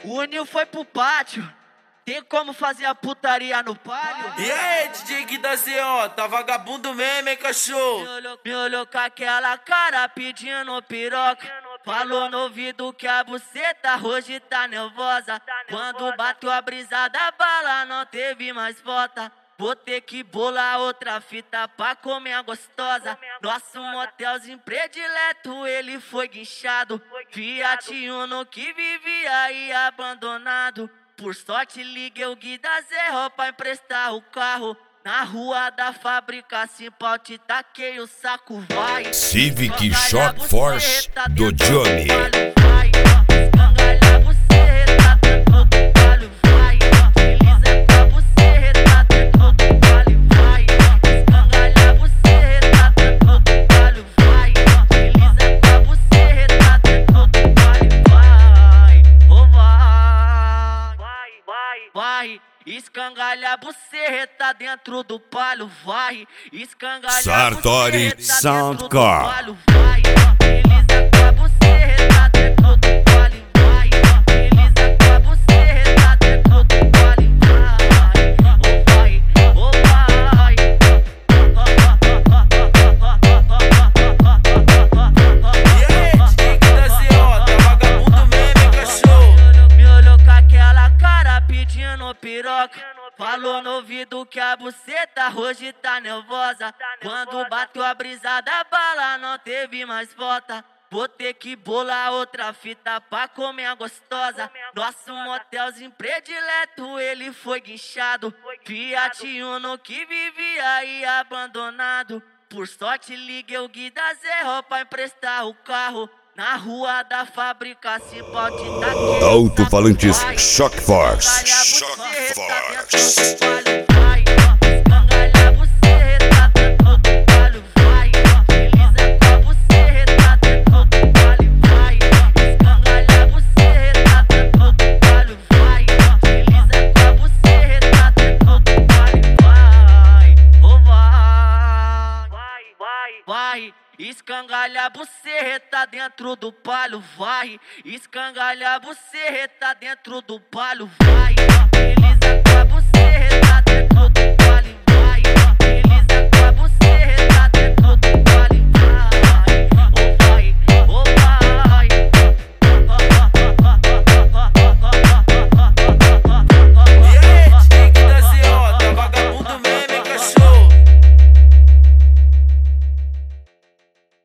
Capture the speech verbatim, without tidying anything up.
O Nil foi pro pátio. Tem como fazer a putaria no palio? E aí, D J Gui da Z O, tá vagabundo mesmo, hein, cachorro? Me olhou, me olhou com aquela cara pedindo piroca. Falou no ouvido que a buceta hoje tá nervosa. Quando bateu a brisa da bala não teve mais volta. Vou ter que bolar outra fita pra comer a gostosa. Nosso motelzinho predileto, ele foi guinchado. Fiat Uno que vivia aí abandonado. Por sorte liguei o Gui da Zerro pra emprestar o carro. Na rua da fábrica, Simpal, te taquei o saco, vai. Civic Shock Force do Johnny. Vai, escangalha a buceta dentro do palio, vai. Escangalha Sartori a buceta Sound dentro Car. do palio, vai. Beleza com a buceta dentro do palio, vai. Beleza com a buceta dentro do palio, vai. Oh vai, oh vai. E aí, D J Gui da Z O, tá vagabundo mesmo, hein, cachorro? Me olhou com aquela cara pedindo piroca. Falou no ouvido que a buceta hoje tá nervosa. Quando bateu a brisa da bala não teve mais volta. Vou ter que bolar outra fita pra comer a gostosa. Nosso motelzinho predileto, ele foi guinchado. Fiat Uno que vivia aí abandonado. Por sorte liguei o Gui da Zerro pra emprestar o carro. Na rua da fábrica, Simpal, te taquei. Alto-falantes Vai. Shock Force. Escangalha a Shock buceta dentro Force. do palio, vai. Escangalha a buceta dentro do palio, vai. Beleza com a buceta dentro do palio, vai. Escangalha a buceta dentro do palio, vai. Beleza com a buceta dentro do palio, vai. Oh vai, vai, vai. Escangalha a buceta dentro do palio, vai. Escangalha a buceta dentro do palio, vai. Beleza com a buceta dentro do